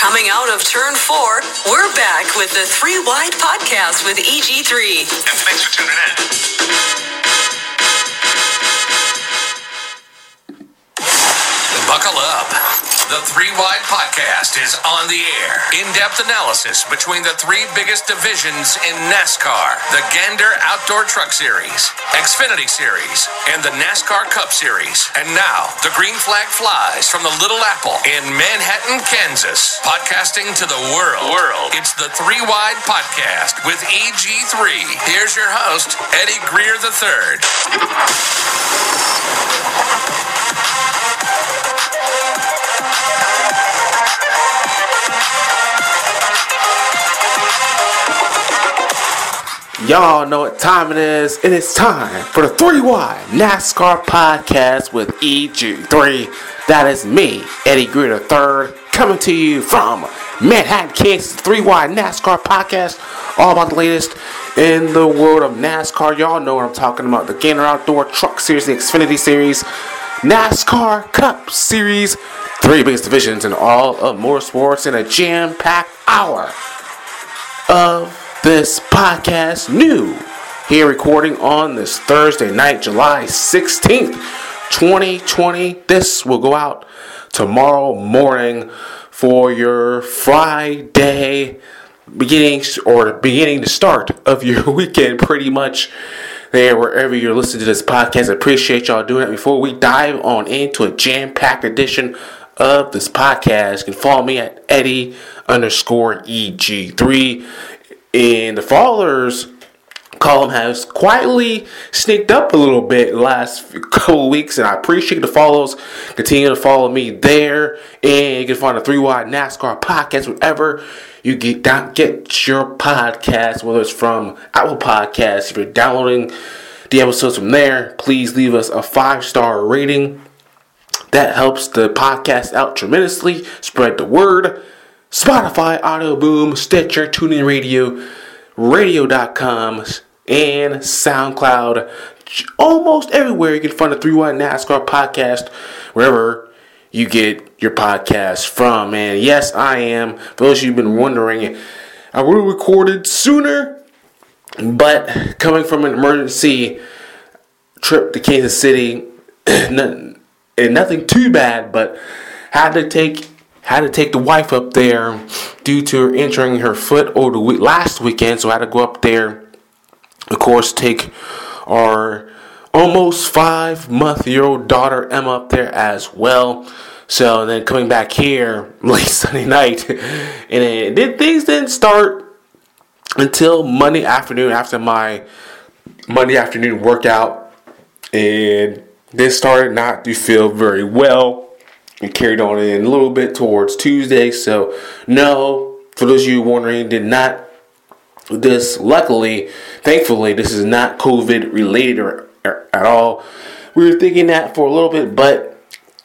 Coming out of turn 4, we're back with the 3 Wide Podcast with EG3. And thanks for tuning in. Buckle up. The 3 Wide Podcast is on the air. In-depth analysis between the 3 biggest divisions in NASCAR. The Gander Outdoor Truck Series, Xfinity Series, and the NASCAR Cup Series. And now, the green flag flies from the Little Apple in Manhattan, Kansas. Podcasting to the world. It's the 3 Wide Podcast with EG3. Here's your host, Eddie Greer III. Y'all know what time it is. It is time for the 3 Wide NASCAR Podcast with EG3. That is me, Eddie Greer III, coming to you from Manhattan, Kansas. 3 Wide NASCAR Podcast, all about the latest in the world of NASCAR. Y'all know what I'm talking about. The Gander Outdoor Truck Series, the Xfinity Series, NASCAR Cup Series. 3 biggest divisions in all of motorsports in a jam-packed hour of this podcast, new here recording on this Thursday night, July 16th, 2020. This will go out tomorrow morning for your Friday beginning the start of your weekend, pretty much there wherever you're listening to this podcast. I appreciate y'all doing it. Before we dive on into a jam-packed edition of this podcast, you can follow me at Eddie_EG3. And the followers column has quietly sneaked up a little bit the last couple of weeks, and I appreciate the follows. Continue to follow me there, and you can find the 3 Wide NASCAR Podcast wherever you get your podcast, whether it's from Apple Podcasts. If you're downloading the episodes from there, please leave us a 5-star rating. That helps the podcast out tremendously. Spread the word. Spotify, Audio Boom, Stitcher, TuneIn Radio, Radio.com, and SoundCloud. Almost everywhere you can find the 3 Wide NASCAR Podcast, wherever you get your podcast from. And yes, I am. For those of you who've been wondering, I would have recorded sooner, but coming from an emergency trip to Kansas City, nothing too bad, but had to take the wife up there due to her injuring her foot over the last weekend. So I had to go up there, of course, take our almost 5-month-old daughter Emma up there as well. So then coming back here late Sunday night, and things didn't start until Monday afternoon after my Monday afternoon workout, and this started not to feel very well. And carried on in a little bit towards Tuesday. So, no, for those of you wondering, thankfully, this is not COVID related at all. We were thinking that for a little bit, but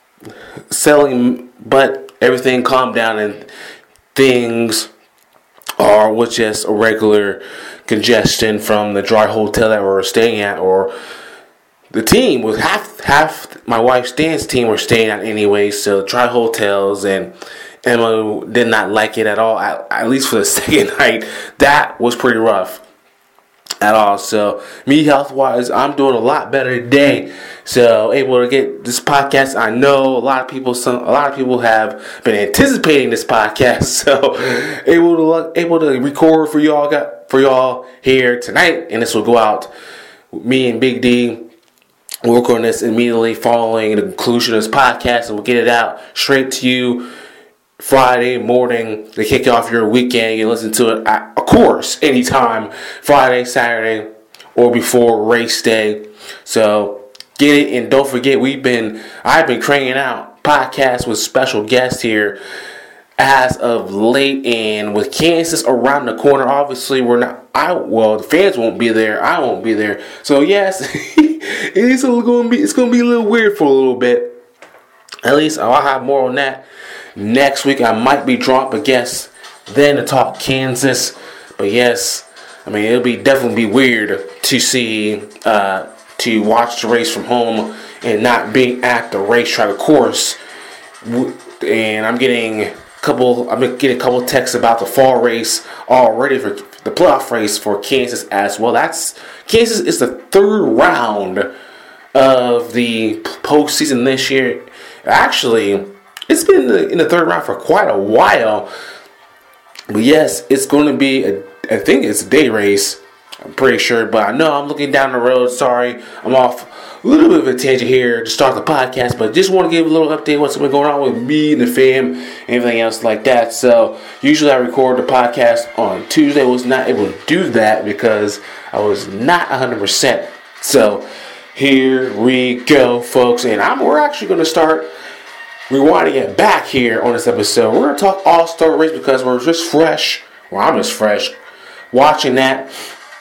everything calmed down and things are with just a regular congestion from the dry hotel that we were staying at, or the team was half my wife's dance team were staying at anyway, so try hotels, and Emma did not like it at all, at least for the second night. That was pretty rough at all. So me health-wise, I'm doing a lot better today. So able to get this podcast. I know a lot of people have been anticipating this podcast. So able to record for y'all here tonight, and this will go out. Me and Big D work on this immediately following the conclusion of this podcast, and we'll get it out straight to you Friday morning to kick off your weekend. You can listen to it, of course, anytime, Friday, Saturday, or before race day. So get it, and don't forget, I've been cranking out podcasts with special guests here as of late, and with Kansas around the corner, obviously the fans won't be there. I won't be there. So yes, it's going to be a little weird for a little bit. At least I'll have more on that next week. I might be drunk, but yes, then to talk Kansas. But yes, I mean, it'll definitely be weird to see, to watch the race from home and not being at the racetrack, of course. And I'm getting I've been getting a couple texts about the fall race already for the playoff race for Kansas as well. Kansas is the third round of the postseason this year. Actually, it's been in the third round for quite a while. But yes, it's going to be I think it's a day race. I'm pretty sure, but I know I'm looking down the road. Sorry, I'm off a little bit of a tangent here to start the podcast, but just want to give a little update what's been going on with me and the fam and everything else like that. So usually I record the podcast on Tuesday. I was not able to do that because I was not 100%. So here we go, folks, and we're actually going to start rewinding it back here on this episode. We're going to talk All-Star race because we're just fresh. Well, I'm just fresh watching that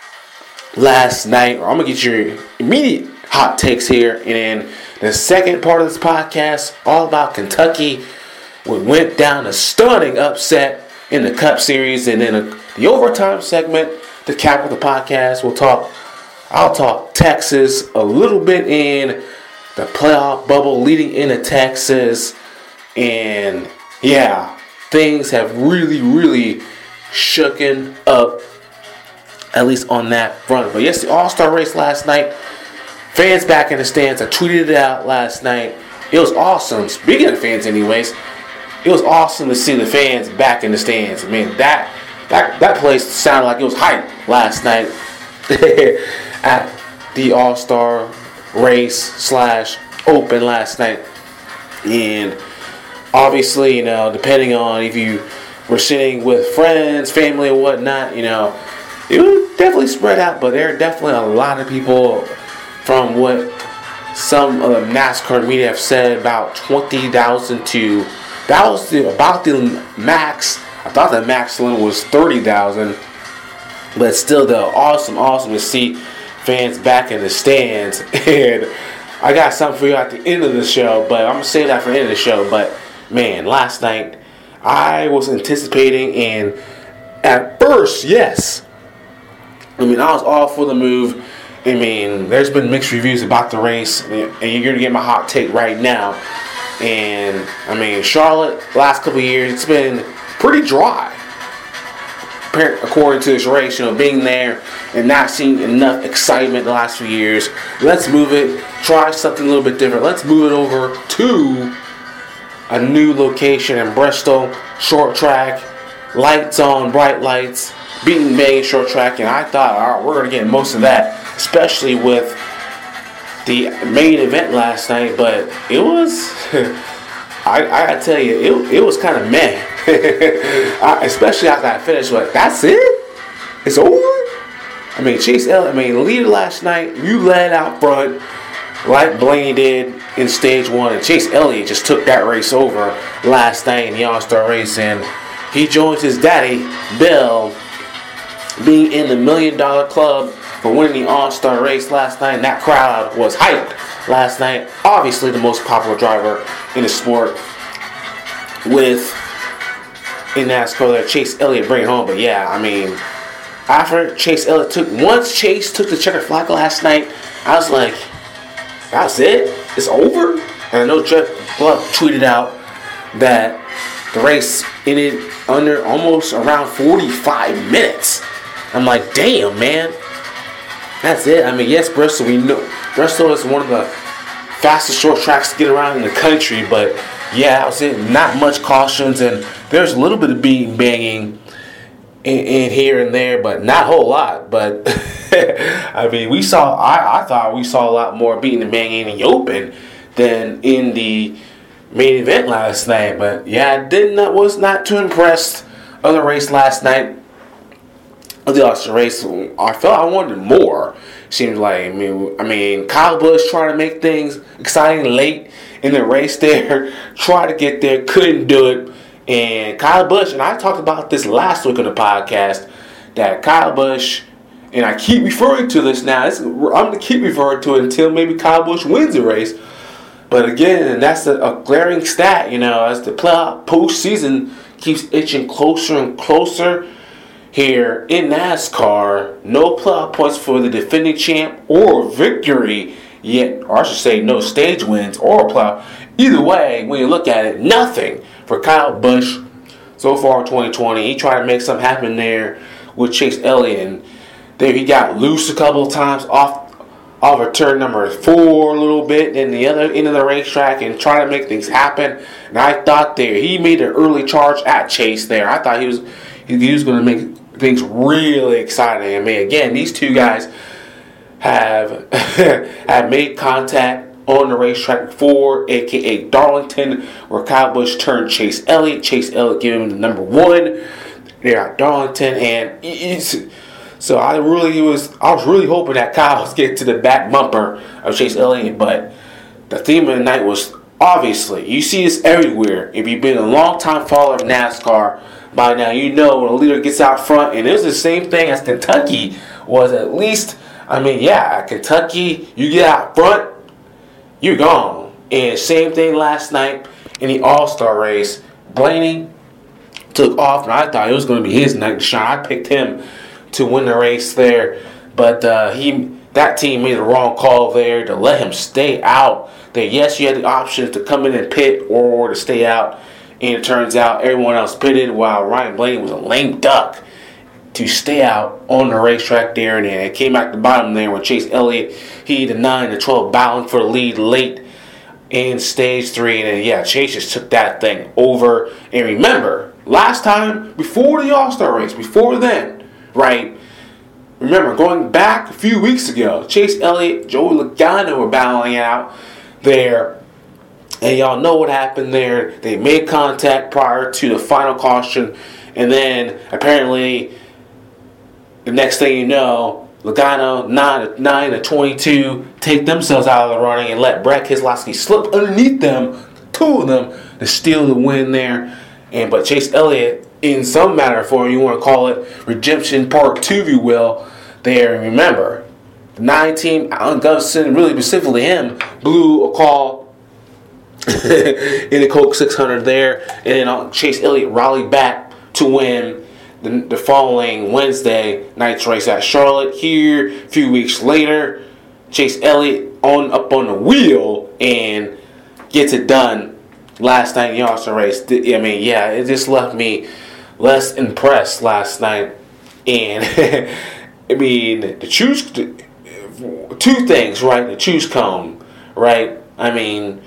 last night. I'm going to get your immediate hot takes here. And then the second part of this podcast, all about Kentucky. We went down a stunning upset in the Cup Series. And then the overtime segment, the cap of the podcast, I'll talk Texas a little bit in the playoff bubble leading into Texas. And yeah, things have really, really shooken up, at least on that front. But yes, the All-Star race last night. Fans back in the stands. I tweeted it out last night. It was awesome. Speaking of fans anyways, it was awesome to see the fans back in the stands. I mean, that place sounded like it was hype last night at the All-Star race / open last night. And obviously, depending on if you were sitting with friends, family, or whatnot, it was definitely spread out, but there are definitely a lot of people, from what some of the NASCAR media have said, about 20,000 to, that was about the max. I thought the max limit was 30,000, but still though, awesome to see fans back in the stands. And I got something for you at the end of the show, but I'm going to save that for the end of the show. But man, last night, I was anticipating, and at first, yes, I was all for the move. There's been mixed reviews about the race, and you're going to get my hot take right now. And, Charlotte, last couple of years, it's been pretty dry, according to this race, being there and not seeing enough excitement the last few years. Let's move it, try something a little bit different. Let's move it over to a new location in Bristol, short track, lights on, bright lights, beating bang short track, and I thought, all right, we're going to get most of that, especially with the main event last night. But it was, I gotta tell you, it was kind of meh, especially after I finished. Like, that's it? It's over? Chase Elliott, leader last night, you led out front like Blaney did in stage 1, and Chase Elliott just took that race over last night in the All-Star race, and he joins his daddy, Bill, being in the $1 million club for winning the All-Star race last night. And that crowd was hyped last night. Obviously the most popular driver in the sport in NASCAR there, Chase Elliott bring it home. But yeah, after once Chase took the checkered flag last night, I was like, that's it? It's over? And I know Jeff Bluff tweeted out that the race ended under almost around 45 minutes. I'm like, damn, man. That's it. Yes, Bristol, we know Bristol is one of the fastest short tracks to get around in the country, but yeah, I was saying not much cautions, and there's a little bit of beating banging in here and there, but not a whole lot. But I thought we saw a lot more beating and banging in the open than in the main event last night. But yeah, was not too impressed of the race last night. Of the All-Star race, I felt I wanted more. Seems like Kyle Busch trying to make things exciting late in the race there, tried to get there, couldn't do it. And Kyle Busch, and I talked about this last week on the podcast, that Kyle Busch, and I keep referring to this now, I'm going to keep referring to it until maybe Kyle Busch wins the race. But again, that's a glaring stat, as the playoff postseason keeps inching closer and closer here in NASCAR. No playoff points for the defending champ or victory yet, or I should say no stage wins or playoff. Either way, when you look at it, nothing for Kyle Busch so far in 2020. He tried to make something happen there with Chase Elliott, and there he got loose a couple of times off of turn number 4 a little bit, and the other end of the racetrack, and try to make things happen. And I thought there he made an early charge at Chase there. I thought he was going to make things really exciting. I mean, again, these two guys have have made contact on the racetrack before, aka Darlington, where Kyle Busch turned Chase Elliott. Chase Elliott gave him the number 1 there at Darlington, and so I was really hoping that Kyle was getting to the back bumper of Chase Elliott, but the theme of the night was obviously, you see this everywhere. If you've been a long-time follower of NASCAR, by now you know when a leader gets out front, and it was the same thing as Kentucky was at least. I mean, yeah, at Kentucky, you get out front, you're gone. And same thing last night in the All-Star race. Blaney took off, and I thought it was going to be his night to shine. I picked him to win the race there, but that team made the wrong call there to let him stay out. That yes, you had the option to come in and pit or to stay out, and it turns out everyone else pitted while Ryan Blaney was a lame duck to stay out on the racetrack there. And then it came out the bottom there when Chase Elliott, he the 9 to 12 battling for the lead late in stage 3, and then yeah, Chase just took that thing over. And remember, last time before the All-Star race, before then, right? Remember, going back a few weeks ago, Chase Elliott, Joey Logano were battling out there. And y'all know what happened there. They made contact prior to the final caution. And then, apparently, the next thing you know, Logano, 9 to 22, take themselves out of the running and let Brad Keselowski slip underneath them, 2 of them, to steal the win there. But Chase Elliott, in some manner form, you want to call it Redemption Part 2, if you will, there. And remember, the 9 team, Alan Gustafson, really specifically him, blew a call in the Coke 600 there. And then Chase Elliott rallied back to win the following Wednesday night's race at Charlotte. Here, a few weeks later, Chase Elliott up on the wheel and gets it done last night in the All-Star race. I mean, yeah, it just left me less impressed last night. And I mean, two things, right? The choose cone, right? I mean,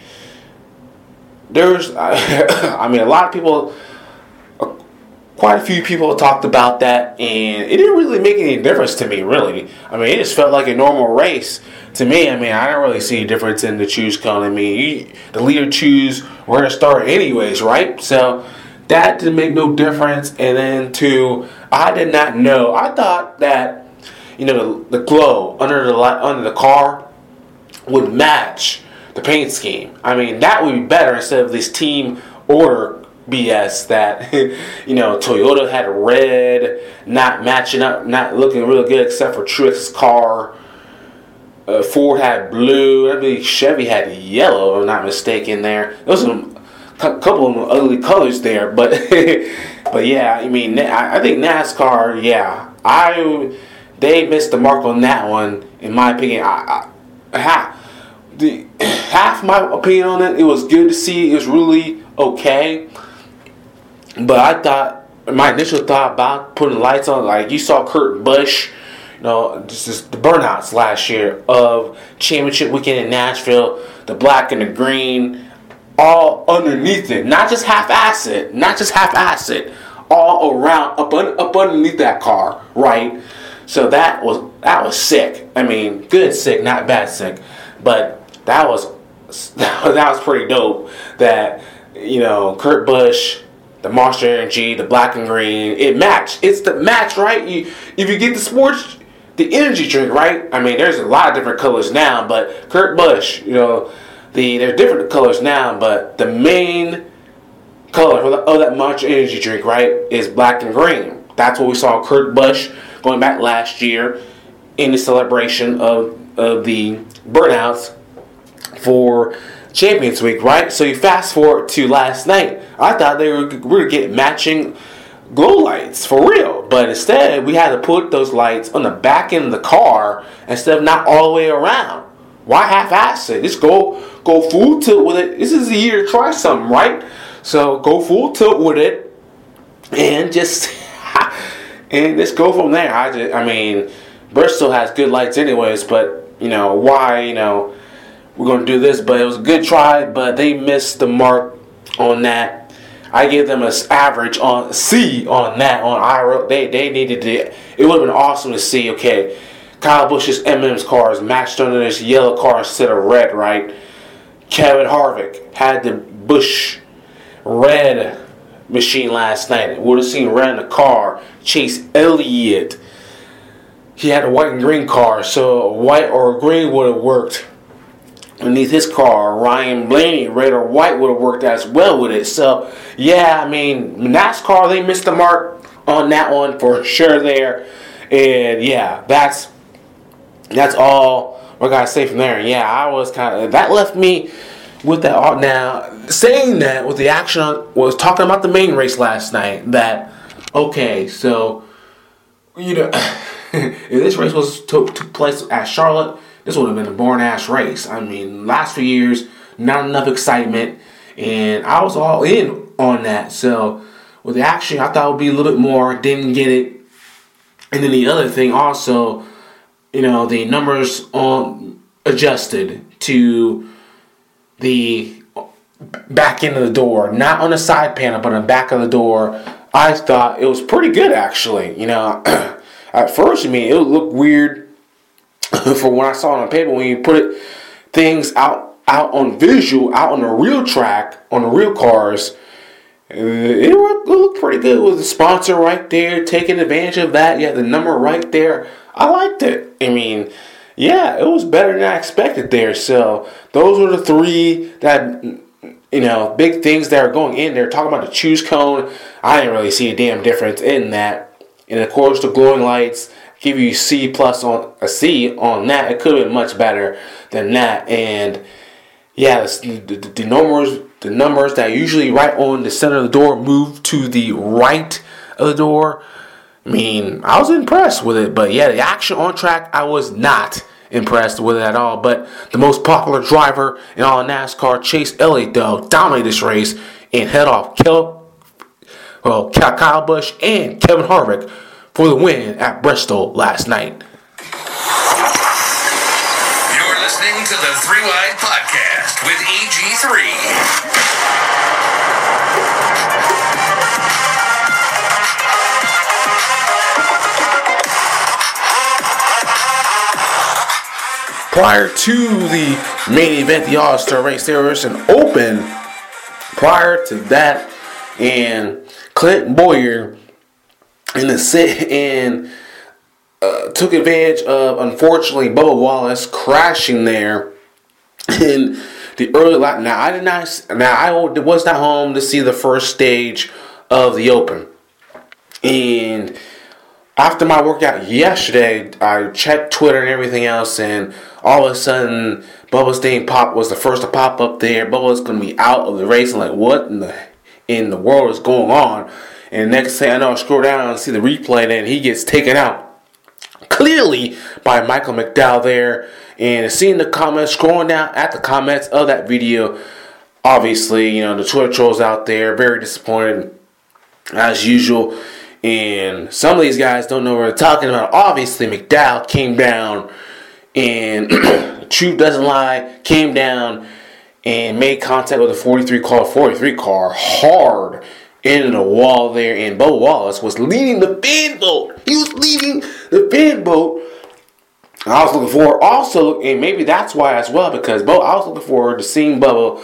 I mean, a lot of people, quite a few people talked about that, and it didn't really make any difference to me, really. I mean, it just felt like a normal race to me. I mean, I don't really see a difference in the choose cone. I mean, the leader choose where to start anyways, right? So that didn't make no difference. And then I did not know. I thought that, you know, the glow under the car would match the paint scheme. I mean, that would be better instead of this team order BS that, you know, Toyota had red, not matching up, not looking real good except for Truex's car. Ford had blue. I believe Chevy had yellow, if I'm not mistaken there. Those are a couple of ugly colors there, but but yeah, I mean, I think NASCAR, yeah, they missed the mark on that one, in my opinion. Half my opinion on it, it was good to see. It was really okay. But I thought, my initial thought about putting lights on, like you saw Kurt Busch, you know, just the burnouts last year of championship weekend in Nashville, the black and the green, all underneath it, not just half-ass it, all around, up underneath that car, right? So that was sick. I mean, good sick, not bad sick, but that was pretty dope. That, you know, Kurt Busch, the Monster Energy, the black and green, it matched. It's the match, right? If you get the energy drink, right? I mean, there's a lot of different colors now, but Kurt Busch, you know, there's different colors now, but the main color of that Monster Energy drink, right, is black and green. That's what we saw Kurt Busch going back last year in the celebration of the burnouts for Champions Week, right? So you fast forward to last night. I thought we were going to get matching glow lights for real, but instead we had to put those lights on the back end of the car instead of not all the way around. Why half-ass it? Just go full tilt with it. This is the year to try something, right? So go full tilt with it and just go from there. I mean, Bristol has good lights anyways, but why we're gonna do this? But it was a good try, but they missed the mark on that. I give them an average on C on that. On IRL, they needed to. It would have been awesome to see. Okay, Kyle Busch's M&M's cars matched under this yellow car instead of red, right? Kevin Harvick had the Busch red machine last night. Would have seen red in the car. Chase Elliott, he had a white and green car, so a white or a green would have worked beneath his car. Ryan Blaney, red or white, would have worked as well with it. So yeah, I mean, NASCAR, they missed the mark on that one for sure there. And yeah, that's all we're gonna say from there. Yeah, I was that left me with that. Now, saying that with the action was talking about the main race last night. That okay, so if this race took place at Charlotte, this would have been a boring-ass race. I mean, last few years, not enough excitement, and I was all in on that. So, with the action, I thought it would be a little bit more, didn't get it. And then the other thing also, the numbers adjusted to the back end of the door, not on the side panel, but on the back of the door. I thought it was pretty good, actually. At first, it would look weird for when I saw it on paper. When you put things out on visual, out on the real track, on the real cars, it looked pretty good with the sponsor right there, taking advantage of that. You had the number right there. I liked it. Yeah, it was better than I expected there. So those were the three that, big things that are going in there. Talking about the choose cone, I didn't really see a damn difference in that. And of course, the glowing lights give you C+ on a C on that. It could have been much better than that. And yeah, the numbers that are usually right on the center of the door moved to the right of the door. I was impressed with it. But yeah, the action on track, I was not impressed with it at all. But the most popular driver in all of NASCAR, Chase Elliott, though, dominated this race and head off Kyle Busch and Kevin Harvick for the win at Bristol last night. You're listening to the 3 Wide Podcast with EG3. Prior to the main event, the All-Star race, there was an open prior to that, and Clint Bowyer in the set and took advantage of, unfortunately, Bubba Wallace crashing there in the early lap. Now I was not home to see the first stage of the Open, and after my workout yesterday, I checked Twitter and everything else, and all of a sudden, Bubba's name was the first to pop up there. Bubba's going to be out of the race. I'm like, what in the world is going on? And next thing I know, I scroll down and see the replay, and he gets taken out clearly by Michael McDowell there. And seeing the comments, scrolling down at the comments of that video, obviously, the Twitter trolls out there, very disappointed as usual. And some of these guys don't know what we're talking about. Obviously, McDowell came down, and the truth doesn't lie, came down and made contact with a 43 car hard into the wall there. And Bubba Wallace was leading the fan vote. He was leading the fan vote. I was looking forward also, and maybe that's why as well, because I was looking forward to seeing Bubba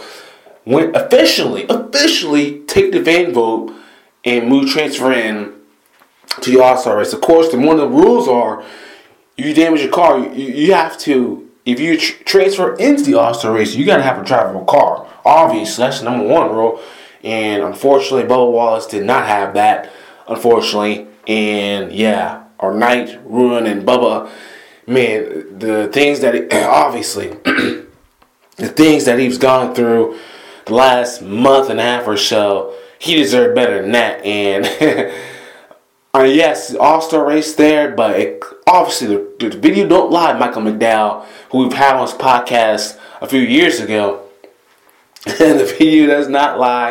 officially take the fan vote and transfer in to the All-Star race. Of course, one of the rules are, if you damage your car, you have to, if you transfer into the All-Star race, you got to have a drivable car. Obviously, that's the number one rule. And unfortunately, Bubba Wallace did not have that, unfortunately. And yeah, our night ruined, and Bubba, man, the things that, obviously, the things that he's gone through the last month and a half or so, he deserved better than that. And yes, All-Star race there, but obviously the video don't lie. Michael McDowell, who we've had on his podcast a few years ago, and the video does not lie.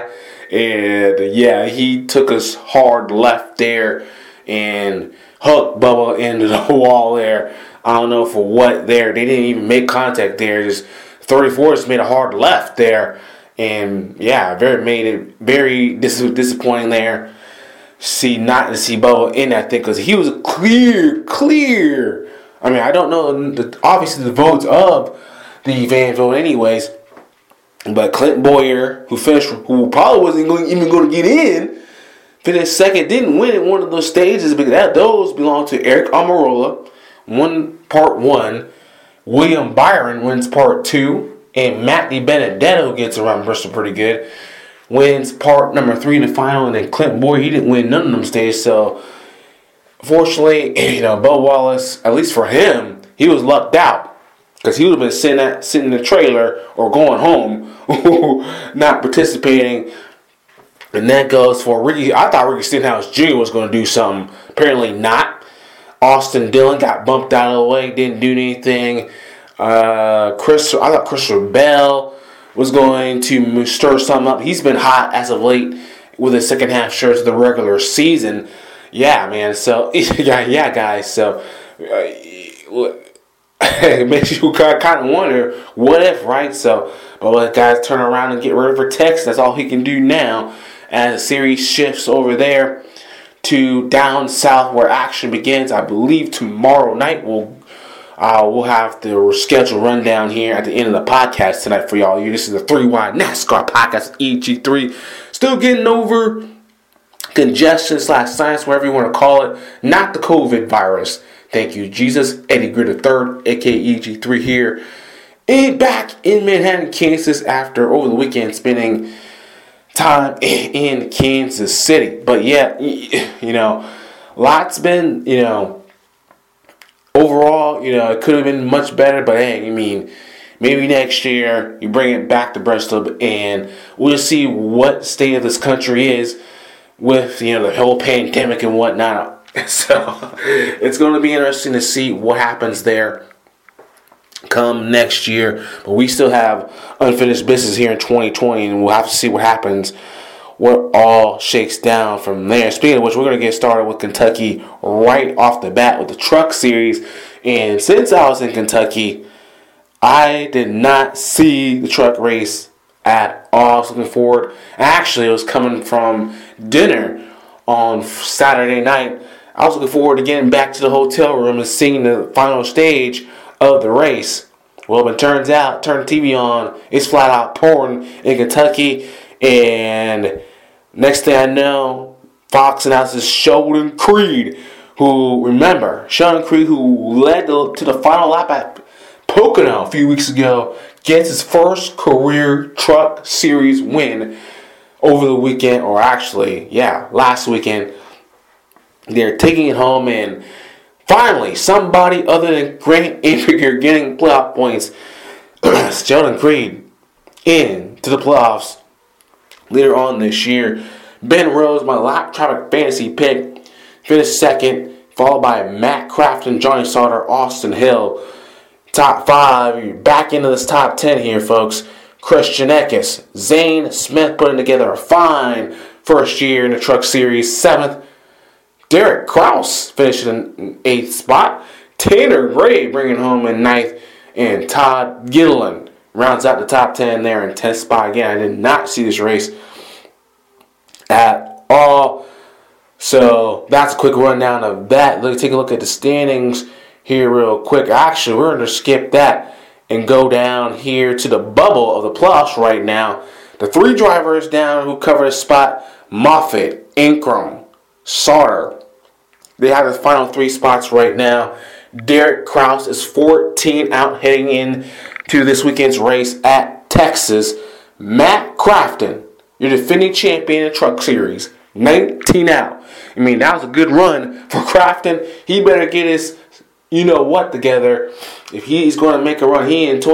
And yeah, he took us hard left there and hooked Bubba into the wall there. I don't know for what there. They didn't even make contact there. Just 34 just made a hard left there. And yeah, made it very disappointing there. Not to see Bubba in that thing because he was clear. I mean, I don't know obviously the votes of the fan vote anyways, but Clint Boyer, who probably wasn't even going to get in, finished second, didn't win in one of those stages because those belong to Eric Almirola, won part 1, William Byron wins part 2, and Matt DiBenedetto gets around Bristol pretty good, wins part number 3 in the final, and then Clint Boyer, he didn't win none of them stages, so fortunately, Bo Wallace, at least for him, he was lucked out. Because he would have been sitting in the trailer or going home, not participating. And that goes for Ricky. I thought Ricky Stenhouse Jr. was going to do something. Apparently not. Austin Dillon got bumped out of the way, didn't do anything. I thought Christopher Bell was going to stir something up. He's been hot as of late with his second half shirts of the regular season. Yeah, man. So, yeah, guys. So, it makes you kind of wonder, what if, right? So, but let guys turn around and get ready for Texas. That's all he can do now as the series shifts over there to down south where action begins. I believe tomorrow night we'll have the schedule rundown here at the end of the podcast tonight for y'all. This is the 3 Wide NASCAR podcast, EG3. Still getting over congestion / science, whatever you want to call it. Not the COVID virus. Thank you, Jesus. Eddie Gritter III, a.k.a. EG3 here. And back in Manhattan, Kansas after over the weekend spending time in Kansas City. But yeah, lots been, overall, it could have been much better. But hey, maybe next year you bring it back to Bristol and we'll see what state of this country is with, the whole pandemic and whatnot. So it's going to be interesting to see what happens there come next year. But we still have unfinished business here in 2020, and we'll have to see what happens, what all shakes down from there. Speaking of which, we're going to get started with Kentucky right off the bat with the Truck Series. And since I was in Kentucky, I did not see the truck race at all. I was looking forward. Actually, it was coming from dinner on Saturday night. I was looking forward to getting back to the hotel room and seeing the final stage of the race. Well, it turns out, turn the TV on, it's flat out pouring in Kentucky. And next thing I know, Fox announces Sheldon Creed, who led to the final lap at Pocono a few weeks ago, gets his first career Truck Series win over the weekend, or actually, last weekend. They're taking it home, and finally, somebody other than Grant Enfinger getting playoff points. Sheldon Creed into the playoffs later on this year. Ben Rose, my lap traffic fantasy pick, finished second, followed by Matt Crafton, Johnny Sauter, Austin Hill. Top 5, you're back into this top 10 here, folks. Christian Eckes, Zane Smith putting together a fine first year in the Truck Series, 7th. Derek Kraus finishing in 8th spot. Tanner Gray bringing home in 9th. And Todd Gilliland rounds out the top 10 there in 10th spot. Again, I did not see this race at all. So that's a quick rundown of that. Let's take a look at the standings here real quick. Actually, we're going to skip that and go down here to the bubble of the playoffs right now. The 3 drivers down who cover the spot: Moffitt, Ingram, Sauter. They have the final 3 spots right now. Derek Kraus is 14 out heading in to this weekend's race at Texas. Matt Crafton, your defending champion in the Truck Series, 19 out. That was a good run for Crafton. He better get his together if he's going to make a run. He and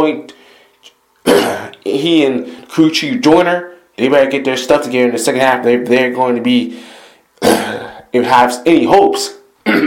crew chief Joyner, they better get their stuff together in the second half. They're going to be, if have any hopes,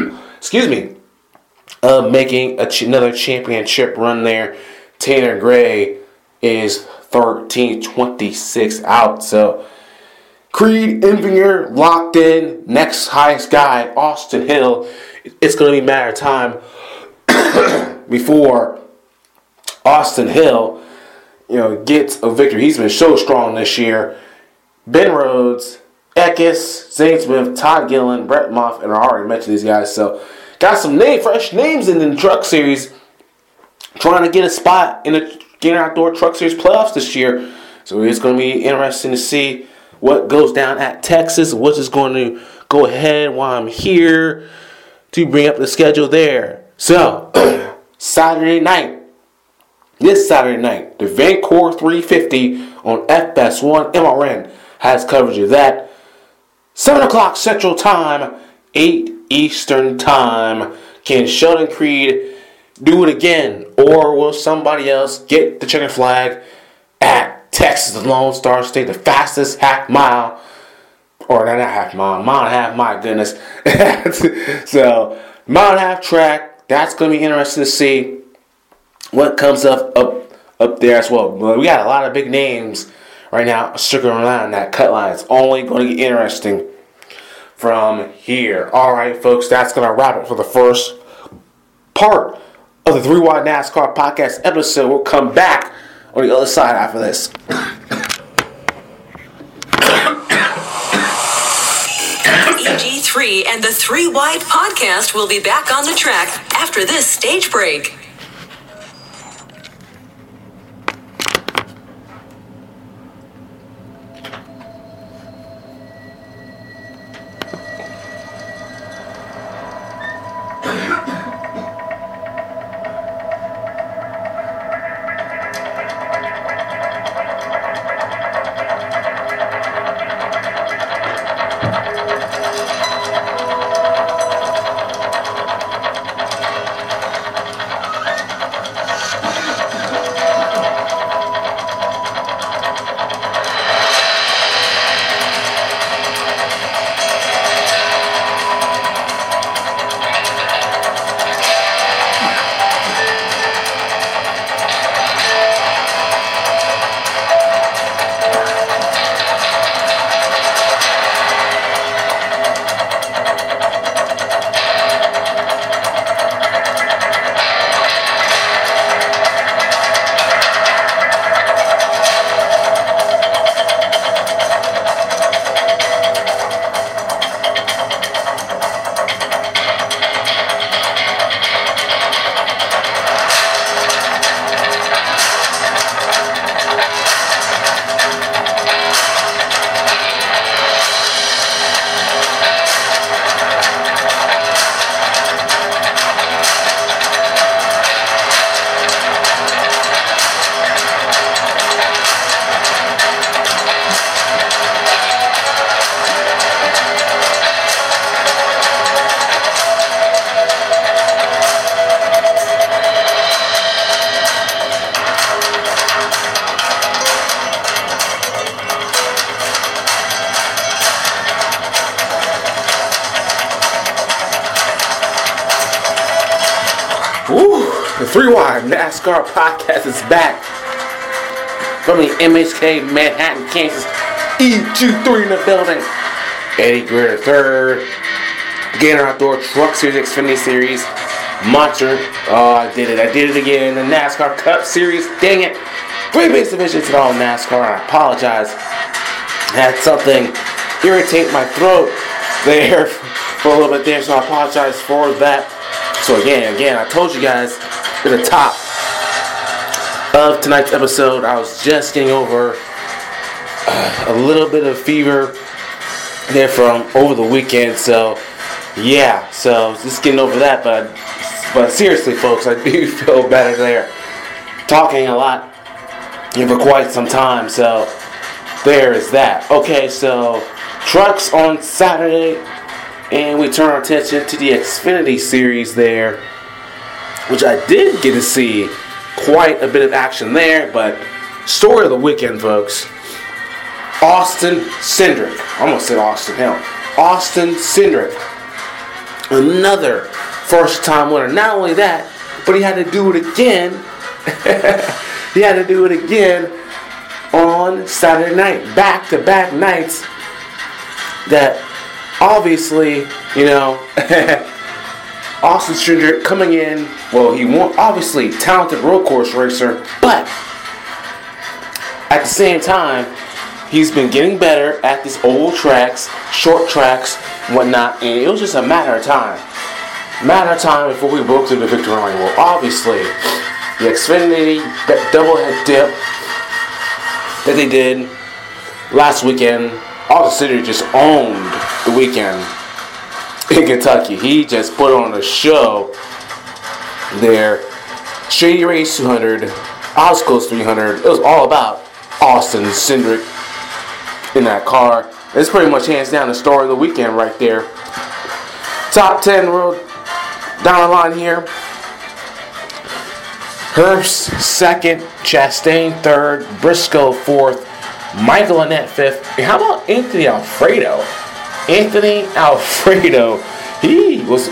of making another championship run there. Tanner Gray is 13, 26 out. So Creed Invinger locked in. Next highest guy, Austin Hill. It's going to be a matter of time before Austin Hill, gets a victory. He's been so strong this year. Ben Rhodes, Eckes, Zane Smith, Todd Gillen, Brett Muff, and I already mentioned these guys. So, got some fresh names in the Truck Series, trying to get a spot in the Gander Outdoor Truck Series playoffs this year. So it's going to be interesting to see what goes down at Texas, what is going to go ahead while I'm here to bring up the schedule there. So, Saturday night, this Saturday night, the Vancore 350 on FS1 MRN has coverage of that. 7 o'clock Central Time, 8 Eastern Time. Can Sheldon Creed do it again, or will somebody else get the checkered flag at Texas, the Lone Star State, the fastest half mile, or not half mile, mile and a half, my goodness. So, mile and a half track, that's going to be interesting to see what comes up there as well. But we got a lot of big names right now circling around that cut line. It's only going to get interesting from here. All right, folks, that's going to wrap it for the first part of the 3 Wide NASCAR podcast episode. We'll come back on the other side after this. EG3 and the 3 Wide podcast will be back on the track after this stage break. The 3 Wide NASCAR podcast is back from the MHK Manhattan, Kansas. E23 in the building. Eddie Greer III. Gander Outdoor Truck Series Xfinity Series. Monster. Oh, I did it again. The NASCAR Cup Series. Dang it. 3 base divisions in all NASCAR. I apologize. I had something irritate my throat there for a little bit there, so I apologize for that. So again, I told you guys at the top of tonight's episode, I was just getting over a little bit of fever there from over the weekend. So yeah, so just getting over that. But seriously, folks, I do feel better there. Talking a lot for quite some time. So there is that. Okay, so trucks on Saturday. And we turn our attention to the Xfinity Series there, which I did get to see quite a bit of action there. But story of the weekend, folks. Austin Cindric. I almost said Austin Hill. Austin Cindric. Another first-time winner. Not only that, but he had to do it again. He had to do it again on Saturday night. Back-to-back nights that obviously, Austin Cindric coming in, well, he won, obviously talented road course racer, but at the same time, he's been getting better at these oval tracks, short tracks, whatnot, and it was just a matter of time. Before we broke through the victory lane. Well, obviously, the Xfinity, that double head dip that they did last weekend, Austin Cindric just owned the weekend in Kentucky. He just put on a show there. Shady Race 200, Oscars 300. It was all about Austin Cindric in that car. It's pretty much hands down the story of the weekend right there. Top 10 road down the line here. Hurst second, Chastain third, Briscoe fourth, Michael Annett fifth. And how about Anthony Alfredo? He was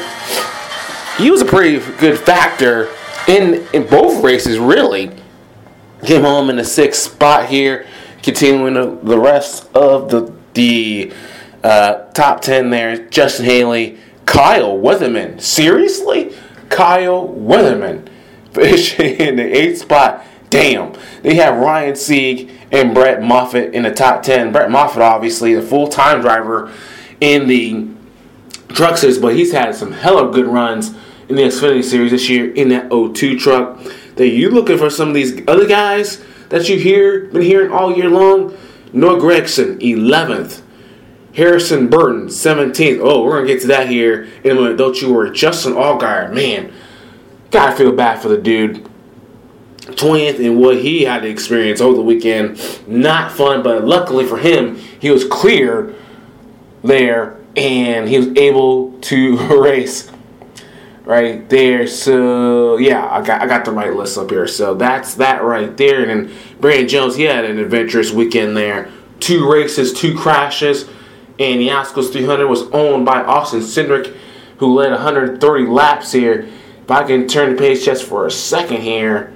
a pretty good factor in both races, really. Came home in the sixth spot here, continuing the rest of the top 10 there. Justin Haley, Kyle Weatherman. Seriously? Kyle Weatherman finishing in the 8th spot. Damn. They have Ryan Sieg and Brett Moffitt in the top 10. Brett Moffitt, obviously, the full-time driver in the truck series, but he's had some hella good runs in the Xfinity Series this year in that 02 truck. That you looking for some of these other guys that you been hearing all year long? Noah Gragson, 11th. Harrison Burton, 17th. Oh, we're going to get to that here in a minute. Don't you worry. Justin Allgaier, man, gotta feel bad for the dude. 20th in what he had to experience over the weekend. Not fun, but luckily for him, he was cleared there, and he was able to race right there. So, yeah, I got the right list up here. So, that's that right there. And then Brandon Jones, he had an adventurous weekend there. 2 races, 2 crashes. And the Oscars 300 was owned by Austin Cindric, who led 130 laps here. If I can turn the page just for a second here.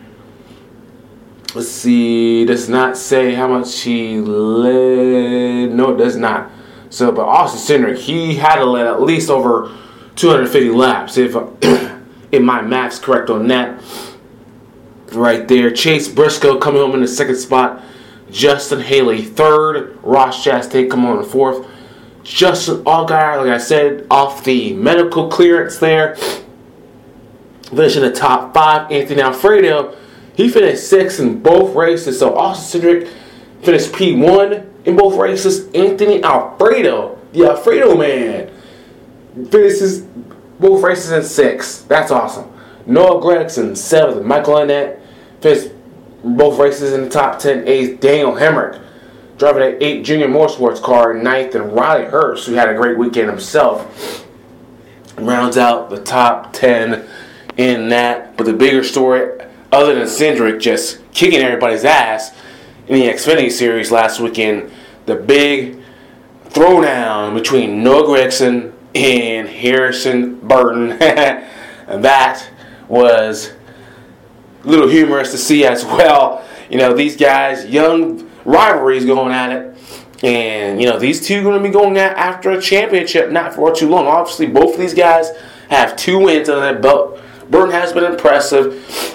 Let's see. It does not say how much he led. No, it does not. So, but Austin Cindric, he had to lead at least over 250 laps, if my math's correct on that. Right there. Chase Briscoe coming home in the 2nd spot. Justin Haley 3rd. Ross Chastain coming on in 4th. Justin Allgaier, like I said, off the medical clearance there. Finishing the top 5. Anthony Alfredo, he finished 6th in both races. So Austin Cindric finished P1 in both races. Anthony Alfredo, the Alfredo man, finishes both races in 6th. That's awesome. Noah Gragson, 7th. Michael Annett finished both races in the top 10. 8th. Daniel Hemrick, driving an 8 Junior Motorsports car, 9th. And Riley Hurst, who had a great weekend himself, rounds out the top 10 in that. But the bigger story, other than Cindric just kicking everybody's ass in the Xfinity Series last weekend, the big throwdown between Noah Gragson and Harrison Burton. That was a little humorous to see as well. These guys, young rivalries going at it. And, these two are going to be going at after a championship not for too long. Obviously, both of these guys have 2 wins under their belt. Burton has been impressive.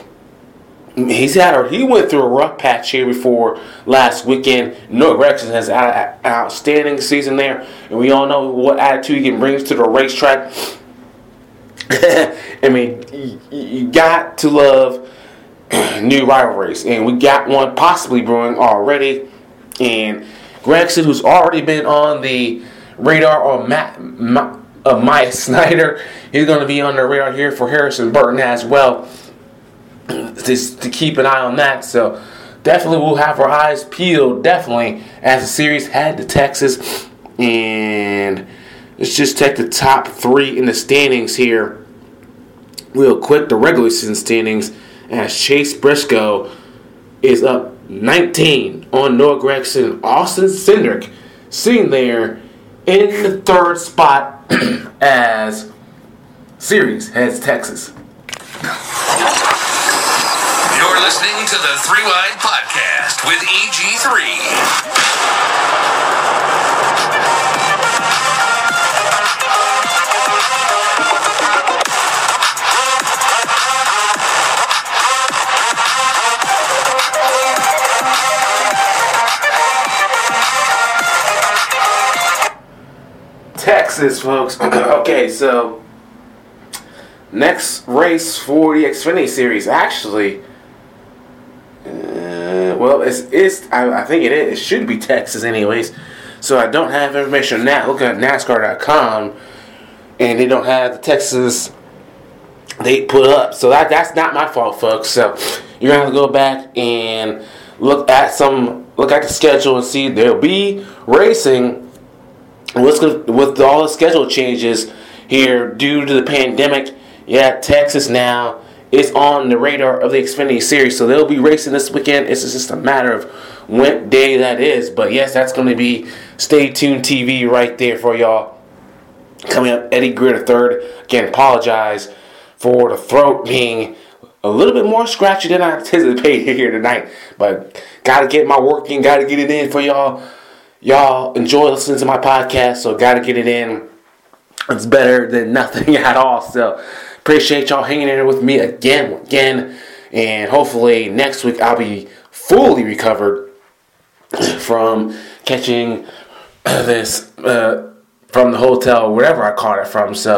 He went through a rough patch here before last weekend. Noah Gragson has had an outstanding season there, and we all know what attitude he can bring to the racetrack. I mean, you got to love new rivalries, and we got one possibly brewing already. And Gragson, who's already been on the radar of Maya Snyder, he's going to be on the radar here for Harrison Burton as well. Just to keep an eye on that. So definitely we'll have our eyes peeled, definitely, as the series head to Texas. And let's just take the top 3 in the standings here real quick. The regular season standings, as Chase Briscoe is up 19 on Noah Gragson. Austin Cindric sitting there in the 3rd spot as series heads Texas. You're listening to the 3 Wide Podcast with EG3. Texas, folks. Okay, so next race for the Xfinity Series, actually, well, I think it is. It should be Texas, anyways. So I don't have information on that. Look at NASCAR.com, and they don't have the Texas date put up. So that's not my fault, folks. So you're gonna have to go back and look at the schedule and see there'll be racing. With all the schedule changes here due to the pandemic, Texas now is on the radar of the Xfinity Series, so they'll be racing this weekend. It's just a matter of what day that is. But yes, that's going to be Stay Tuned TV right there for y'all. Coming up, Eddie Greer III. Again, apologize for the throat being a little bit more scratchy than I anticipated here tonight, but gotta get my work in, gotta get it in for y'all. Y'all enjoy listening to my podcast, so gotta get it in. It's better than nothing at all. So appreciate y'all hanging in there with me again, and hopefully next week I'll be fully recovered from catching this from the hotel, wherever I caught it from. So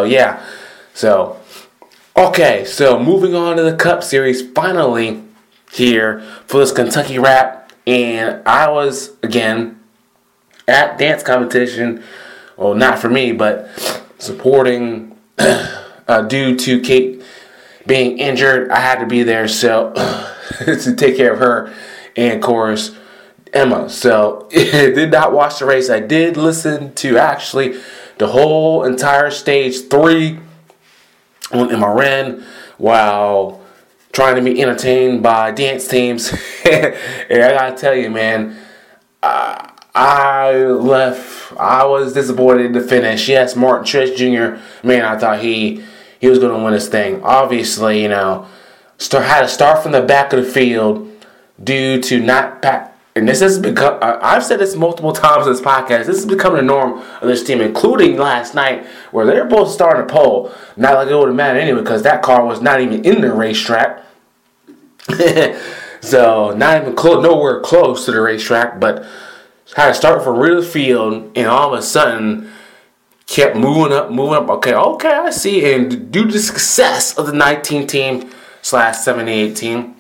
okay, so moving on to the Cup Series, finally here for this Kentucky Wrap, and I was again at dance competition. Well, not for me, but supporting due to Kate being injured. I had to be there so to take care of her, and of course Emma. So I did not watch the race. I did listen to actually the whole entire stage 3 on MRN while trying to be entertained by dance teams. And I gotta tell you, man, I was disappointed in the finish. Yes, Martin Truex Jr., man, I thought he was going to win this thing. Obviously, had to start from the back of the field due to not pack. And this has become, I've said this multiple times in this podcast, this has become the norm of this team, including last night, where they were both starting a pole. Not like it would have mattered anyway, because that car was not even in the racetrack. So, not even nowhere close to the racetrack, but had to start from rear field, and all of a sudden kept moving up. Okay, I see. And due to the success of the 19 team / 78 team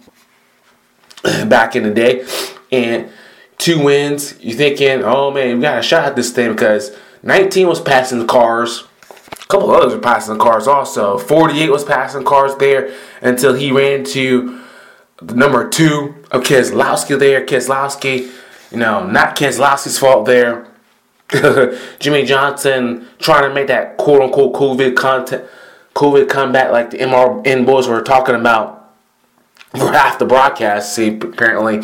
back in the day, and 2 wins, you're thinking, oh man, we got a shot at this thing, because 19 was passing the cars. A couple others were passing the cars also. 48 was passing cars there until he ran to the number 2 of Keselowski there. Keselowski, not Keselowski's fault there. Jimmy Johnson trying to make that quote-unquote COVID comeback like the MRN boys were talking about for half the broadcast, see, apparently.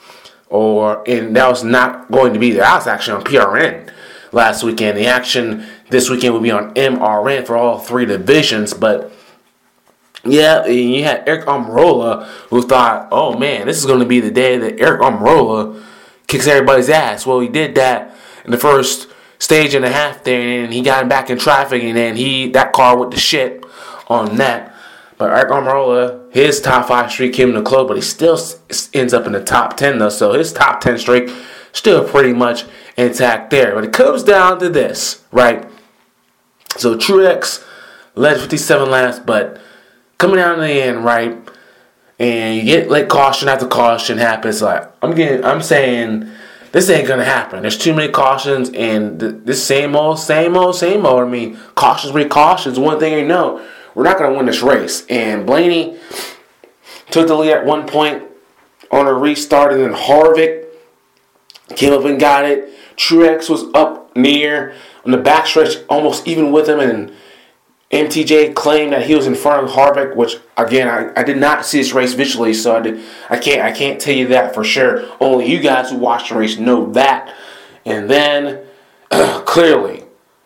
And that was not going to be there. I was actually on PRN last weekend. The action this weekend will be on MRN for all 3 divisions, but yeah, you had Eric Almirola, who thought, oh man, this is going to be the day that Eric Almirola kicks everybody's ass. Well, he did that in the first stage and a half there, and he got back in traffic, and then that car went to shit on that. But Eric Almirola, his top 5 streak came to close, but he still ends up in the top 10 though. So his top 10 streak still pretty much intact there. But it comes down to this, right? So Truex led 57 laps, but coming down to the end, right? And you get like caution after caution happens. Like I'm saying this ain't gonna happen. There's too many cautions, and this same old. I mean, cautions breed cautions. One thing you know, we're not gonna win this race. And Blaney took the lead at one point on a restart, and then Harvick came up and got it. Truex was up near on the backstretch, almost even with him, and MTJ claimed that he was in front of Harvick, which again I did not see this race visually, so I can't tell you that for sure. Only you guys who watch the race know that. And then clearly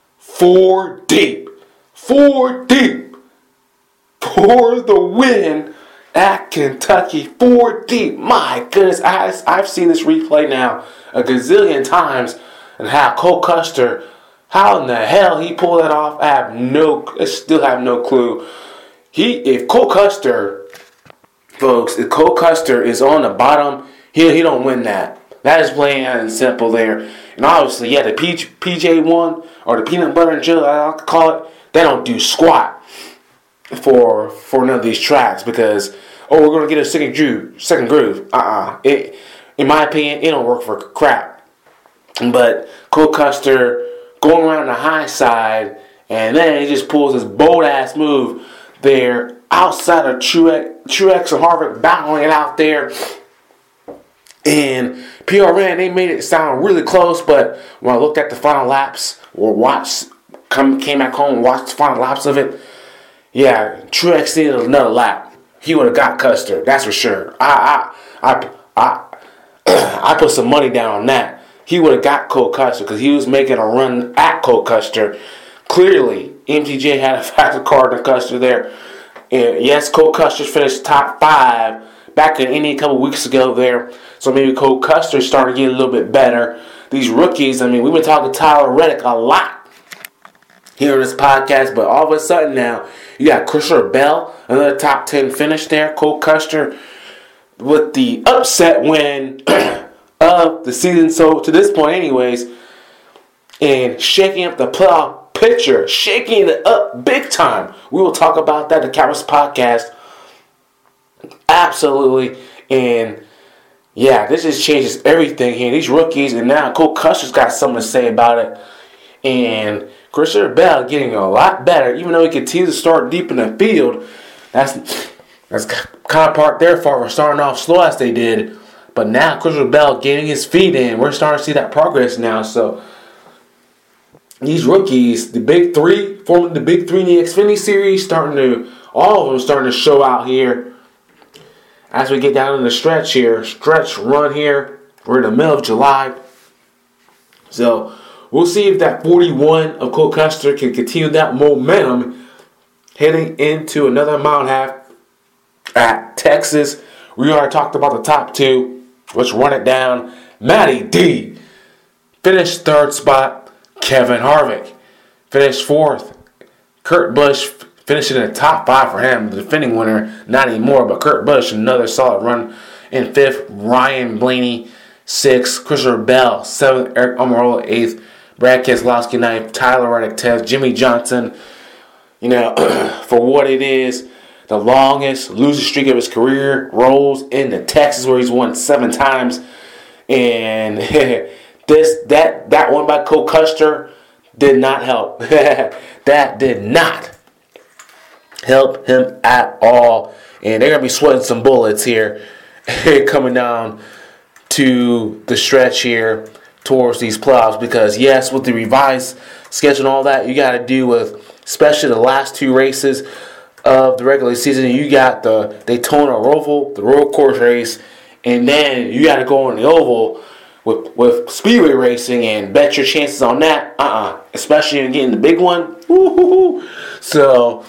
4 deep for the win at Kentucky. 4 deep. My goodness, I've seen this replay now a gazillion times, and how Cole Custer, how in the hell he pulled that off, I still have no clue. If Cole Custer is on the bottom, he don't win that. That is plain and simple there. And obviously, yeah, the PJ1 or the peanut butter and jelly, I like to call it, they don't do squat for none of these tracks because, we're going to get a second groove. In my opinion, it don't work for crap. But Cole Custer going around the high side, and then he just pulls this bold-ass move there outside of Truex and Harvick battling it out there. And PRN, they made it sound really close, but when I looked at the final laps, or came back home and watched the final laps of it, yeah, Truex needed another lap. He would have got Custer, that's for sure. I put some money down on that. He would have got Cole Custer because he was making a run at Cole Custer. Clearly, MTJ had a faster car than Custer there. And yes, Cole Custer finished top 5 back in Indy a couple weeks ago there. So maybe Cole Custer started getting a little bit better. These rookies, I mean, we've been talking Tyler Reddick a lot here in this podcast, but all of a sudden now, you got Christopher Bell, another top 10 finish there. Cole Custer with the upset win of the season, so to this point anyways, and shaking up the playoff picture, shaking it up big time. We will talk about that in the Cowboys podcast. Absolutely. And yeah, this just changes everything here. These rookies, and now Cole Custer's got something to say about it. And Christopher Bell getting a lot better, even though he continues to start deep in the field. That's kind of part their fault for starting off slow as they did. But now Christopher Bell getting his feet in. We're starting to see that progress now. So these rookies, the big three, forming the big three in the Xfinity Series, all of them starting to show out here. As we get down in the stretch run here. We're in the middle of July. So we'll see if that 41 of Cole Custer can continue that momentum heading into another mile and a half at Texas. We already talked about the top 2. Let's run it down. Matty D finished 3rd spot. Kevin Harvick finished 4th. Kurt Busch finishing in the top 5 for him. The defending winner, not anymore, but Kurt Busch, another solid run in 5th. Ryan Blaney, 6th. Christopher Bell, 7th. Eric Almirola, 8th. Brad Keselowski, 9th. Tyler Reddick, 10th. Jimmy Johnson, for what it is, the longest losing streak of his career, rolls into Texas where he's won 7 times. And that one by Cole Custer did not help. That did not help him at all. And they're going to be sweating some bullets here coming down to the stretch here towards these playoffs. Because, yes, with the revised schedule and all that, you got to do with, especially the last 2 races of the regular season. You got the Daytona Roval, the road course race, and then you got to go on the oval with speedway racing and bet your chances on that. Especially in getting the big one. Woo-hoo-hoo. So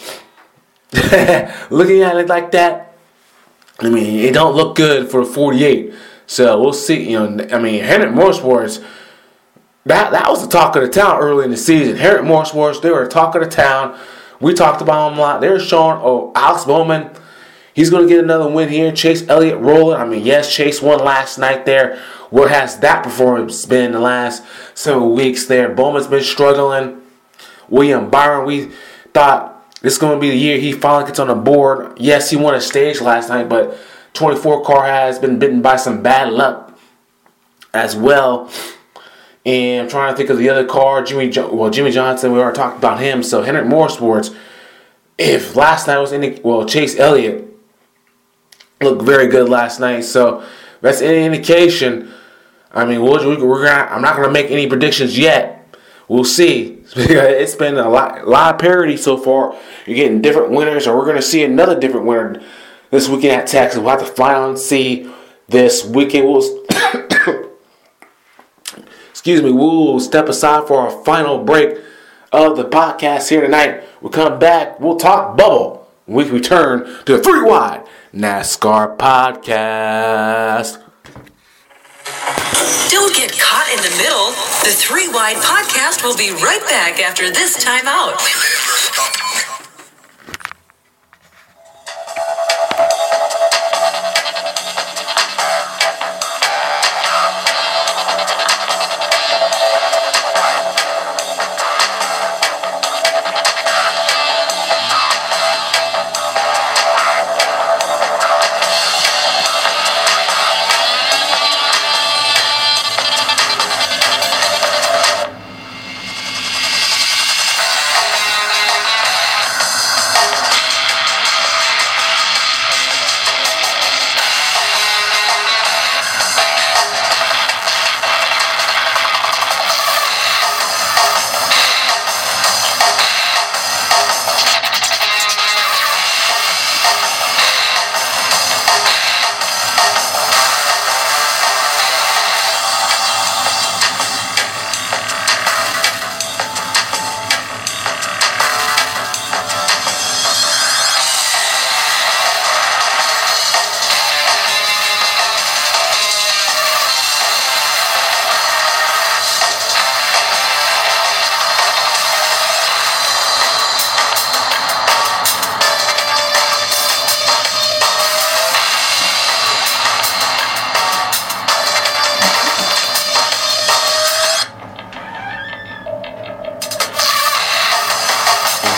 looking at it like that, I mean, it don't look good for 48. So we'll see. Hendrick Motorsports, that was the talk of the town early in the season. Hendrick Motorsports, they were the talk of the town. We talked about him a lot. They were showing, Alex Bowman, he's going to get another win here. Chase Elliott rolling. I mean, yes, Chase won last night there. Where has that performance been in the last several weeks there? Bowman's been struggling. William Byron, we thought this is going to be the year he finally gets on the board. Yes, he won a stage last night, but 24 car has been bitten by some bad luck as well. And I'm trying to think of the other car, Jimmy Johnson. We already talked about him. So Hendrick Motorsports, if last night was Chase Elliott looked very good last night. So that's any indication. I mean, I'm not going to make any predictions yet. We'll see. It's been a lot of parity so far. You're getting different winners, or we're going to see another different winner this weekend at Texas. We'll have to fly on and see this weekend. We'll step aside for our final break of the podcast here tonight. We'll come back. We'll talk bubble when we return to the 3 Wide NASCAR podcast. Don't get caught in the middle. The 3 Wide podcast will be right back after this timeout.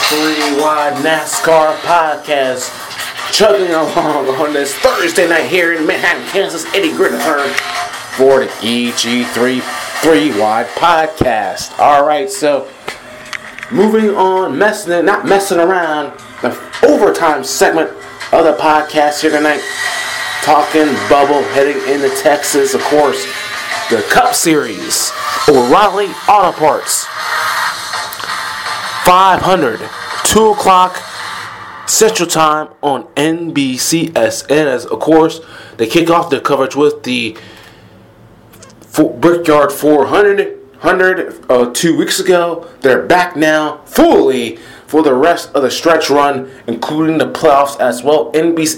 Three Wide NASCAR Podcast, chugging along on this Thursday night here in Manhattan, Kansas. Eddie Griffin for the EG3 Three Wide Podcast. Alright, so moving on, not messing around, the overtime segment of the podcast here tonight. Talking bubble heading into Texas, of course, the Cup Series, O'Reilly Auto Parts. 500, 2 o'clock Central Time on NBCSN. As of course, they kick off their coverage with the Brickyard 400 2 weeks ago. They're back now fully for the rest of the stretch run, including the playoffs as well.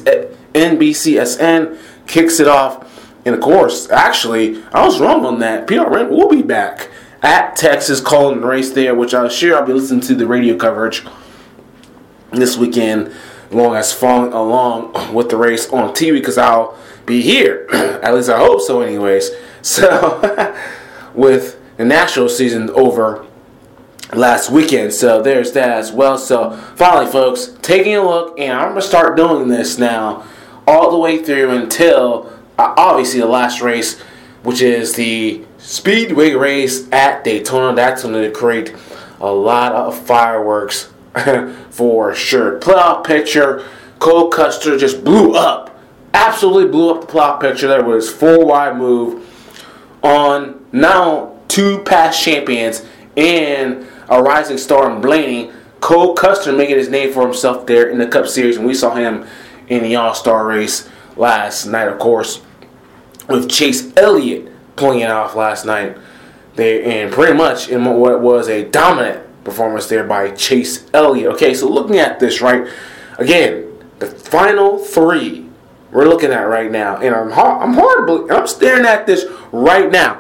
NBCSN kicks it off. And of course, actually, I was wrong on that. PRN will be back at Texas calling the race there, which I'm sure I'll be listening to the radio coverage this weekend, as long as following along with the race on TV, because I'll be here. At least I hope so anyways. So, with the national season over last weekend, so there's that as well. So, finally, folks, taking a look, and I'm going to start doing this now all the way through until, obviously, the last race, which is the Speedway race at Daytona. That's going to create a lot of fireworks for sure. Playoff picture, Cole Custer just blew up. Absolutely blew up the playoff picture. That was 4-wide move on now 2 past champions and a rising star in Blaney. Cole Custer making his name for himself there in the Cup Series, and we saw him in the All-Star race last night, of course, with Chase Elliott pulling it off last night there, and pretty much in what was a dominant performance there by Chase Elliott. Okay, so looking at this, right, again, the final 3 we're looking at right now, and I'm staring at this right now.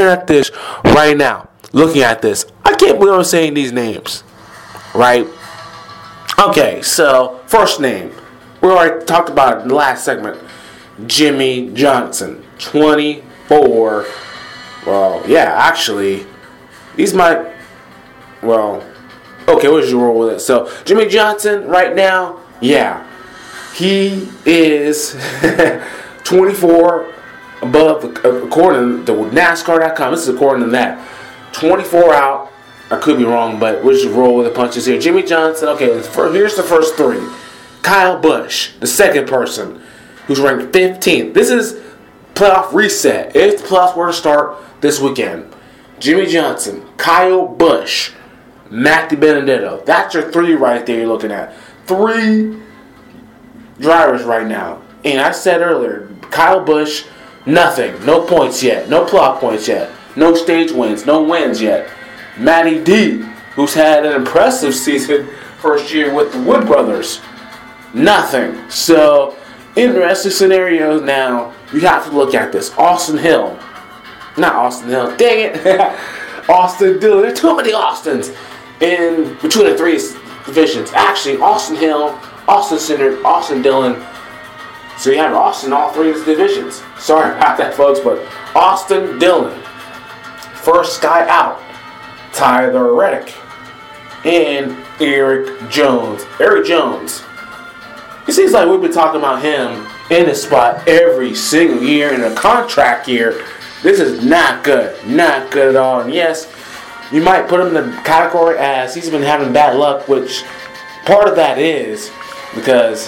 Looking at this, I can't believe I'm saying these names, right? Okay, so first name, we already talked about it in the last segment. Jimmie Johnson, 24. Well, yeah, actually, these might. Well, okay, what did you roll with it? So, Jimmie Johnson, right now, yeah, he is 24 above, according to NASCAR.com. This is according to that. 24 out. I could be wrong, but we'll just roll with the punches here. Jimmie Johnson, okay, here's the first 3. Kyle Busch, the second person, who's ranked 15th. This is playoff reset. If the playoffs were to start this weekend, Jimmie Johnson, Kyle Busch, Matthew Benedetto. That's your 3 right there you're looking at. 3 drivers right now. And I said earlier, Kyle Busch, nothing. No points yet. No playoff points yet. No stage wins. No wins yet. Matty D, who's had an impressive season first year with the Wood Brothers. Nothing. So, interesting scenarios now. You have to look at this. Austin Hill. Not Austin Hill. Dang it. Austin Dillon. There are too many Austins in between the 3 divisions. Actually, Austin Hill, Austin Center, Austin Dillon. So you have Austin in all 3 of the divisions. Sorry about that, folks, but Austin Dillon. First guy out. Tyler Reddick. And Eric Jones. Eric Jones. It seems like we've been talking about him in the spot every single year in a contract year. This is not good. Not good at all. And yes, you might put him in the category as he's been having bad luck, which part of that is because,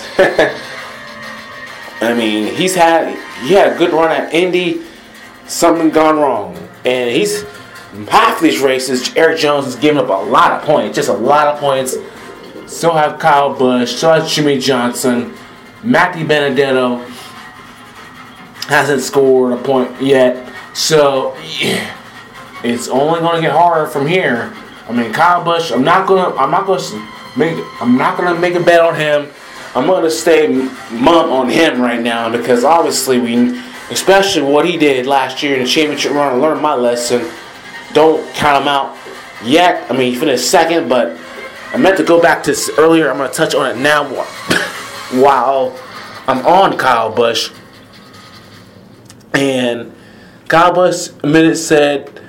I mean, he had a good run at Indy, something gone wrong. And half these races, Eric Jones has given up a lot of points, just a lot of points. So have Kyle Busch, so has Jimmie Johnson. Matthew Benedetto hasn't scored a point yet. So, yeah, it's only going to get harder from here. I mean, Kyle Busch, I'm not gonna make a bet on him. I'm gonna stay mum on him right now because obviously especially what he did last year in the championship run, I learned my lesson. Don't count him out yet. I mean, he finished second, but I meant to go back to this earlier. I'm going to touch on it now while I'm on Kyle Busch. And Kyle Busch said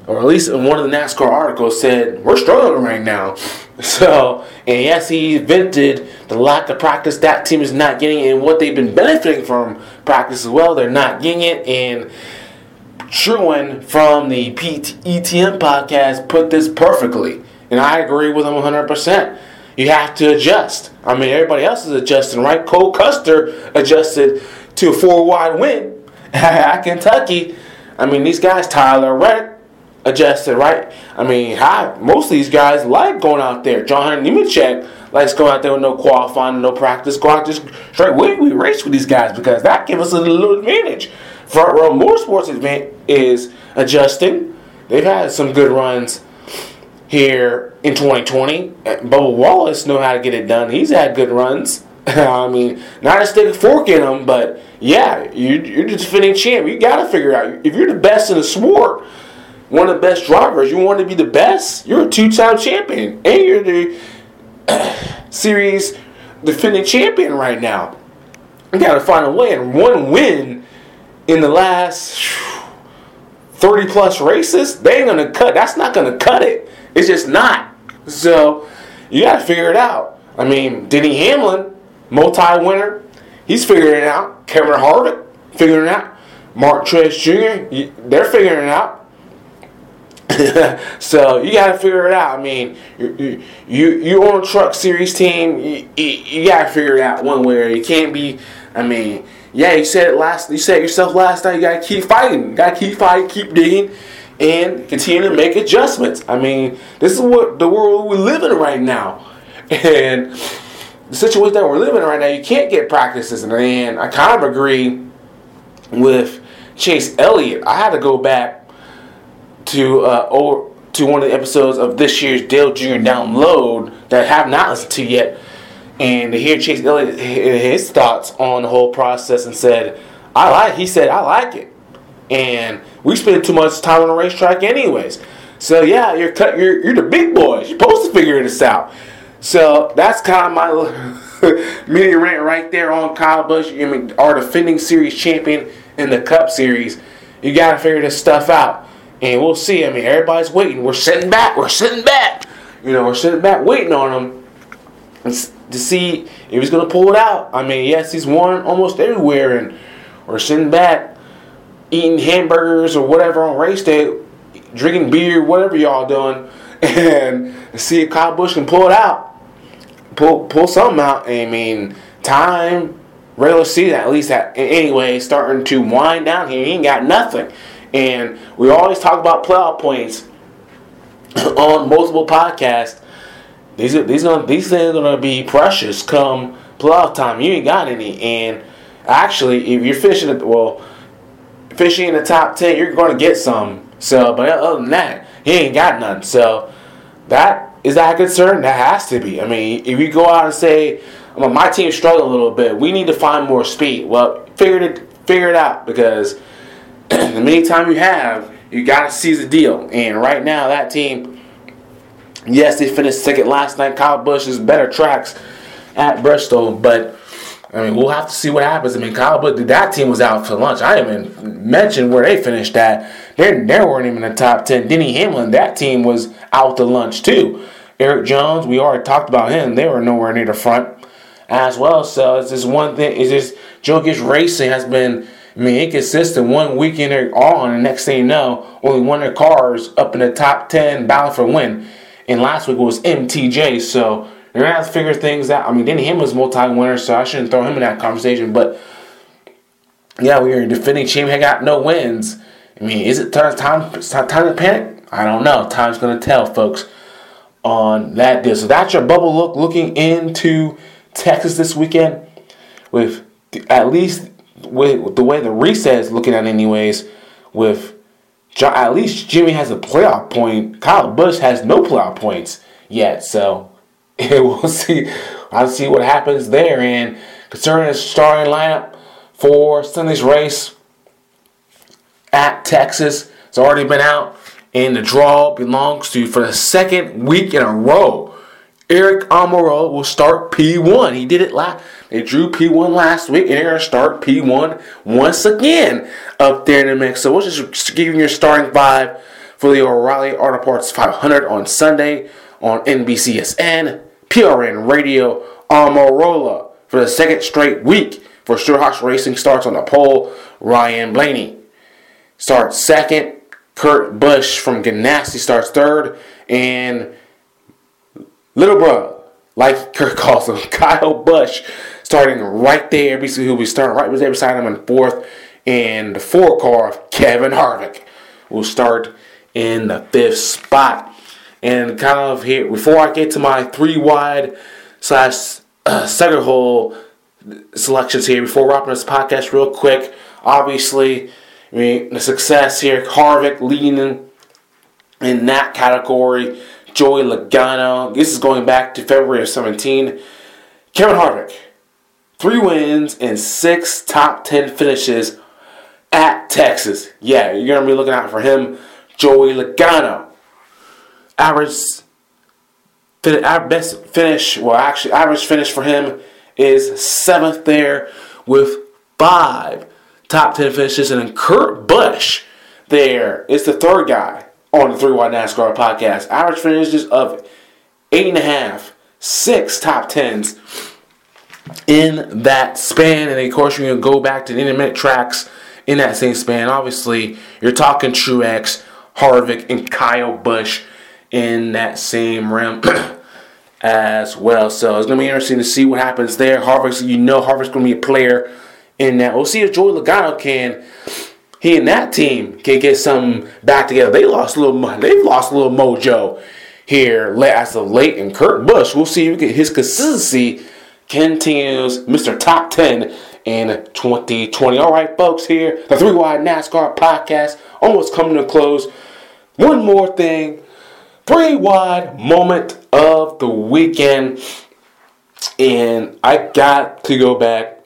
or at least in one of the NASCAR articles, said we're struggling right now. So, and yes, he vented the lack of practice that team is not getting, and what they've been benefiting from practice as well. They're not getting it, and Truman from the ETM podcast put this perfectly, and I agree with him 100%. You have to adjust. I mean, everybody else is adjusting, right? Cole Custer adjusted to a 4-wide win at Kentucky. I mean, these guys, Tyler Reddick, adjusted, right? I mean, most of these guys like going out there. John Nemechek likes going out there with no qualifying, no practice. Go out just straight. We race with these guys because that gives us a little advantage. Front Row Motorsports is adjusting. They've had some good runs here in 2020. Bubba Wallace know how to get it done. He's had good runs. I mean, not to stick a fork in them, but yeah, you're just defending champ. You got to figure it out. If you're the best in the sport, one of the best drivers, you want to be the best, you're a 2-time champion. And you're the series defending champion right now. You got to find a way. And one win in the last 30-plus races, they ain't going to cut. That's not going to cut it. It's just not. So you got to figure it out. I mean, Denny Hamlin, multi-winner, he's figuring it out. Kevin Harvick figuring it out. Mark Truex Jr., they're figuring it out. So you got to figure it out. I mean, you on a truck series team. You got to figure it out one way or you can't be. I mean, yeah, you said it yourself last night. You got to keep fighting. You got to keep fighting, keep digging, and continue to make adjustments. I mean, this is what the world we live in right now, and the situation that we're living in right now. You can't get practices, and I kind of agree with Chase Elliott. I had to go back to one of the episodes of this year's Dale Jr. Download that I have not listened to yet, and to hear Chase Elliott his thoughts on the whole process, and he said I like it, and we spend too much time on the racetrack anyways. So yeah, you're the big boys. You're supposed to figure this out. So that's kind of my mini rant right there on Kyle Busch. I mean, our defending series champion in the Cup Series. You got to figure this stuff out. And we'll see. I mean, everybody's waiting. We're sitting back. We're sitting back waiting on him to see if he's going to pull it out. I mean, yes, he's won almost everywhere. And we're sitting back, eating hamburgers or whatever on race day, drinking beer, whatever y'all doing, and see if Kyle Busch can pull it out. Pull something out. I mean, time, regular season, at least anyway, starting to wind down here. He ain't got nothing. And we always talk about playoff points on multiple podcasts. These things are going to be precious come playoff time. You ain't got any. And actually, if you're fishing in the top 10, you're going to get some. So, but other than that, he ain't got none. So, is that a concern? That has to be. I mean, if you go out and say, my team's struggling a little bit, we need to find more speed. Well, figure it out, because the many time you got to seize the deal. And right now, that team, yes, they finished second last night. Kyle Busch is better tracks at Bristol, but I mean, we'll have to see what happens. I mean, Kyle Busch, that team was out for lunch. I didn't even mention where they finished at. They weren't even in the top 10. Denny Hamlin, that team was out to lunch too. Eric Jones, we already talked about him. They were nowhere near the front as well. So it's just one thing. It's just Joe Gibbs Racing has been, inconsistent. 1 weekend they're on, and next thing you know, only one of their cars up in the top 10 battle for win. And last week it was MTJ. So they're going to have to figure things out. I mean, Denny Hamlin's multi-winner, so I shouldn't throw him in that conversation. But, yeah, we are defending champion, got no wins. I mean, is it time to panic? I don't know. Time's going to tell, folks, on that deal. So that's your bubble look looking into Texas this weekend, with at least with the way the reset is looking at anyways, with at least Jimmy has a playoff point. Kyle Busch has no playoff points yet, so we'll see. I'll see what happens there. And concerning the starting lineup for Sunday's race at Texas, it's already been out, and the draw belongs to, for the second week in a row, Eric Almirola will start P1. He did it They drew P1 last week, and they're going to start P1 once again up there in the mix. So we'll just give you your starting five for the O'Reilly Auto Parts 500 on Sunday on NBCSN, PRN Radio, Almirola for the second straight week. For Stewart-Haas Racing starts on the pole. Ryan Blaney starts second. Kurt Busch from Ganassi starts third. And little bro, like Kurt calls him, Kyle Busch, starting right there. Basically, he'll be starting right there beside him in fourth. And the 4 car, Kevin Harvick, will start in the 5th spot. And kind of here, before I get to my 3 wide / second hole selections here, before wrapping this podcast real quick, obviously, I mean, the success here, Harvick leading in that category, Joey Logano. This is going back to February of 17. Kevin Harvick, 3 wins and 6 top 10 finishes at Texas. Yeah, you're going to be looking out for him. Joey Logano. Average finish for him is 7th there with 5 top 10 finishes. And then Kurt Busch there is the 3rd guy on the 3 Wide NASCAR podcast. Average finishes of 8.5, 6 top 10s in that span. And of course, you're going to go back to the intermittent tracks in that same span. Obviously, you're talking Truex, Harvick, and Kyle Busch in that same realm as well. So it's going to be interesting to see what happens there. Harvick's going to be a player in that. We'll see if Joey Logano he and that team can get some back together. They've lost a little mojo here as of late. And Kurt Busch, we'll see if his consistency continues Mr. Top 10 in 2020. All right, folks, here, the 3 Wide NASCAR podcast almost coming to a close. One more thing. 3 Wide moment of the weekend. And I got to go back.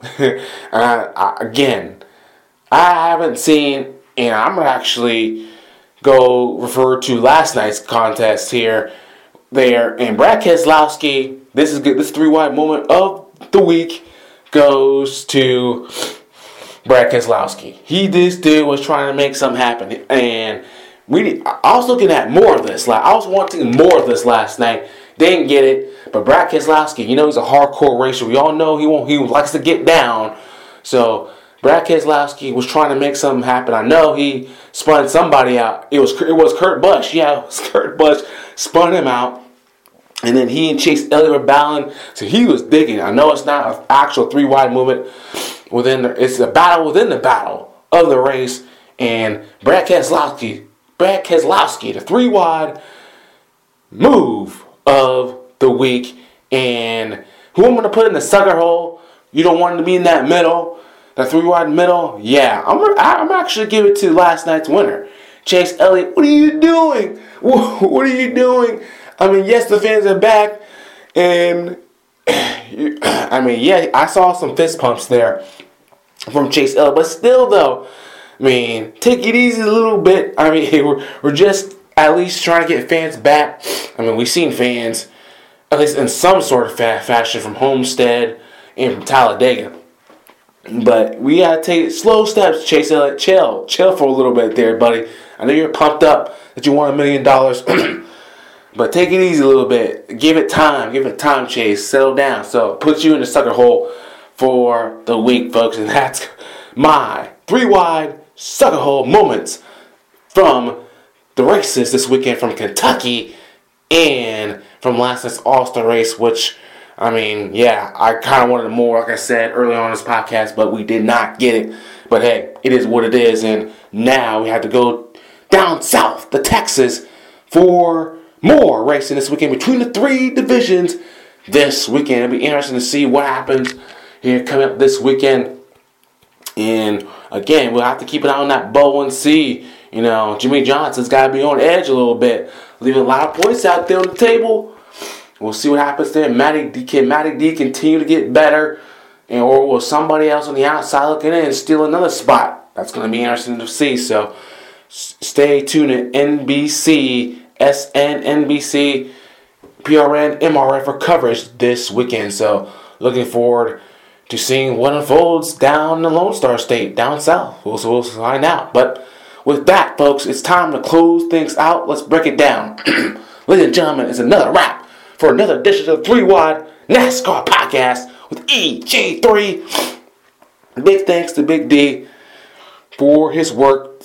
Again, I haven't seen, and I'm going to actually go refer to last night's contest here. And Brad Keselowski, this is good. This 3 Wide moment of the week goes to Brad Keselowski. This dude was trying to make something happen. And I was looking at more of this. I was wanting more of this last night. Didn't get it. But Brad Keselowski, he's a hardcore racer. We all know he likes to get down. So Brad Keselowski was trying to make something happen. I know he spun somebody out. It was Kurt Busch. Yeah, it was Kurt Busch. Spun him out. And then he and Chase Elliott were battling. So he was digging. I know it's not an actual 3 Wide movement. It's a battle within the battle of the race. And Brad Keselowski, the 3 Wide move of the week. And who I'm going to put in the sucker hole? You don't want him to be in that middle. The 3 Wide middle? Yeah. I'm actually give it to last night's winner. Chase Elliott, what are you doing? What are you doing? I mean, yes, the fans are back. And, I saw some fist pumps there from Chase Elliott. But still, though, take it easy a little bit. We're just at least trying to get fans back. We've seen fans, at least in some sort of fashion, from Homestead and from Talladega. But we got to take slow steps, Chase Elliott. Chill for a little bit there, buddy. I know you're pumped up that you won $1 million. But take it easy a little bit. Give it time, Chase. Settle down. So, put you in the sucker hole for the week, folks. And that's my 3 Wide sucker hole moments from the races this weekend from Kentucky and from last night's All-Star race, which, I kind of wanted more, like I said earlier on this podcast, but we did not get it. But hey, it is what it is. And now we have to go down south to Texas for more racing this weekend between the 3 divisions this weekend. It'll be interesting to see what happens here coming up this weekend. And again, we'll have to keep an eye on that bowl and see. Jimmy Johnson's got to be on edge a little bit, leaving a lot of points out there on the table. We'll see what happens there. Can Matty D continue to get better? Or will somebody else on the outside looking in steal another spot? That's going to be interesting to see. So stay tuned to NBC, SN, NBC, PRN, MRF for coverage this weekend. So looking forward to seeing what unfolds down the Lone Star State, down south. We'll find out. But with that, folks, it's time to close things out. Let's break it down. Ladies and gentlemen, it's another wrap for another edition of the 3 Wide NASCAR Podcast with EG3. Big thanks to Big D for his work.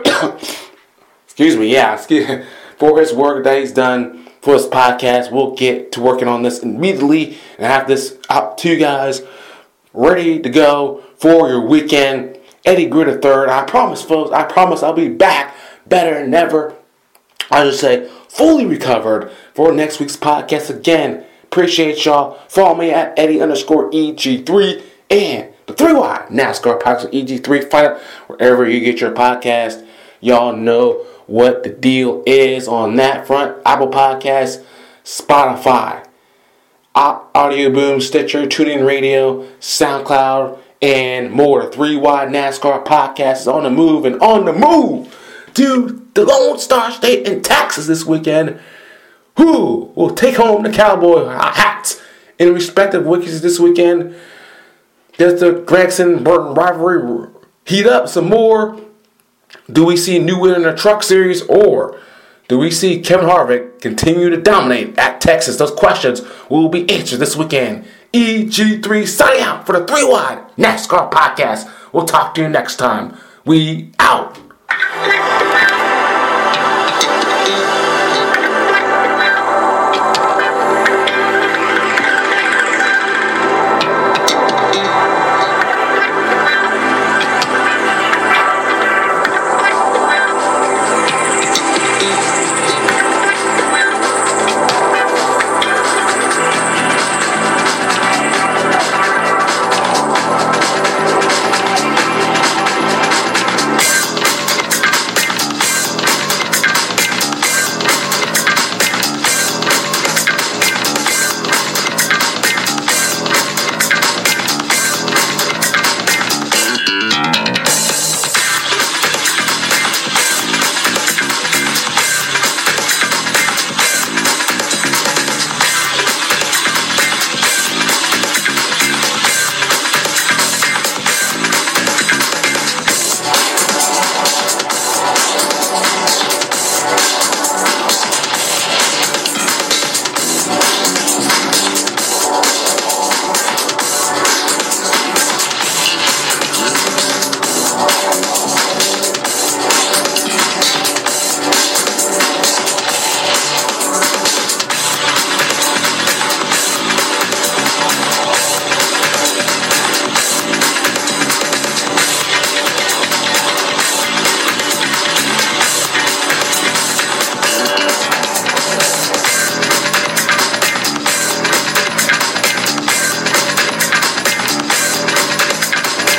For his work that he's done for this podcast. We'll get to working on this immediately and have this out to you guys ready to go for your weekend. Eddie Greer III. I promise, folks, I'll be back better than ever. I'll just say fully recovered for next week's podcast again. Appreciate y'all. Follow me at Eddie_EG3 and the 3 Wide NASCAR Podcast with EG3. Find it wherever you get your podcast. Y'all know what the deal is on that front. Apple Podcasts, Spotify, Audio Boom, Stitcher, TuneIn Radio, SoundCloud, and more. The 3 Wide NASCAR Podcast is on the move and on the move to the Lone Star State in Texas this weekend. Who will take home the cowboy hats in respective wikis this weekend? Does the Gragson-Burton rivalry heat up some more? Do we see a new winner in the Truck Series, or do we see Kevin Harvick continue to dominate at Texas? Those questions will be answered this weekend. EG3 signing out for the 3 Wide NASCAR Podcast. We'll talk to you next time. We out.